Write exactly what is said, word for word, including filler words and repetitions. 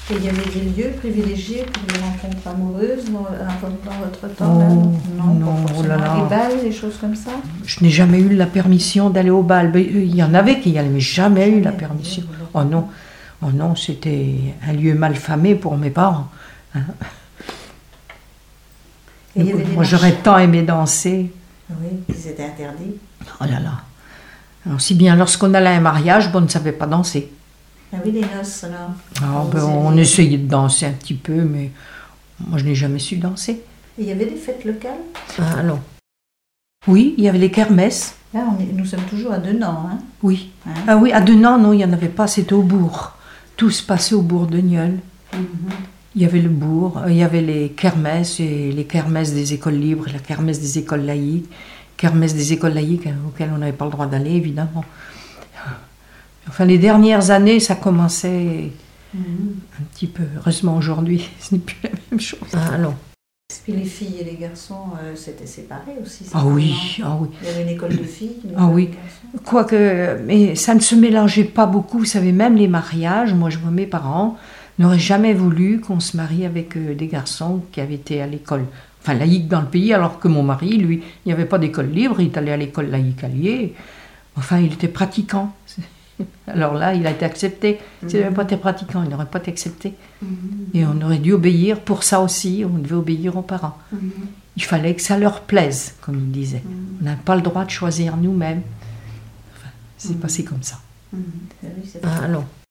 Et il y avait des lieux privilégiés pour les rencontres amoureuses dans, dans votre temps oh, là? Non, non, oh là là. Des balles, des choses comme ça? Je n'ai jamais eu la permission d'aller au bal. Il y en avait qui y allaient, mais jamais, jamais eu la permission. Oh non, oh non, c'était un lieu malfamé pour mes parents. Hein. Et donc, moi, j'aurais tant aimé danser. Oui, c'était interdit. Oh là là. Alors, si bien lorsqu'on allait à un mariage, bon, on ne savait pas danser. Ah oui, les noces, alors. Ah, ben, on les... essayait de danser un petit peu, mais moi, je n'ai jamais su danser. Et il y avait des fêtes locales? Ah non. Oui, il y avait les kermesses. Là, on est... nous sommes toujours à Denan, hein? Oui. Hein? Ah oui, à Denan, non, il n'y en avait pas, c'était au bourg. Tout se passait au bourg de Nieul. Mm-hmm. Il y avait le bourg, il y avait les kermesses, et les kermesses des écoles libres, la kermesse des écoles laïques, kermesse des écoles laïques auxquelles on n'avait pas le droit d'aller, évidemment. Enfin, les dernières années, ça commençait mmh. un petit peu. Heureusement, aujourd'hui, ce n'est plus la même chose. Ah non. Et les filles et les garçons, euh, c'était séparé aussi? Ah oui, ah oui. Il y avait une école de filles, une école ah oui. de garçons. Quoique, mais ça ne se mélangeait pas beaucoup. Vous savez, même les mariages, moi, je vois mes parents n'auraient jamais voulu qu'on se marie avec euh, des garçons qui avaient été à l'école, enfin laïque dans le pays, alors que mon mari, lui, il n'y avait pas d'école libre, il est allé à l'école laïque à Lier. Enfin, il était pratiquant. Alors là, il a été accepté. Mmh. S'il n'avait pas été pratiquant, il n'aurait pas été accepté. Mmh. Et on aurait dû obéir, pour ça aussi, on devait obéir aux parents. Mmh. Il fallait que ça leur plaise, comme il disait. Mmh. On n'a pas le droit de choisir nous-mêmes. Enfin, c'est mmh. passé comme ça. Mmh. Oui, c'est ah non.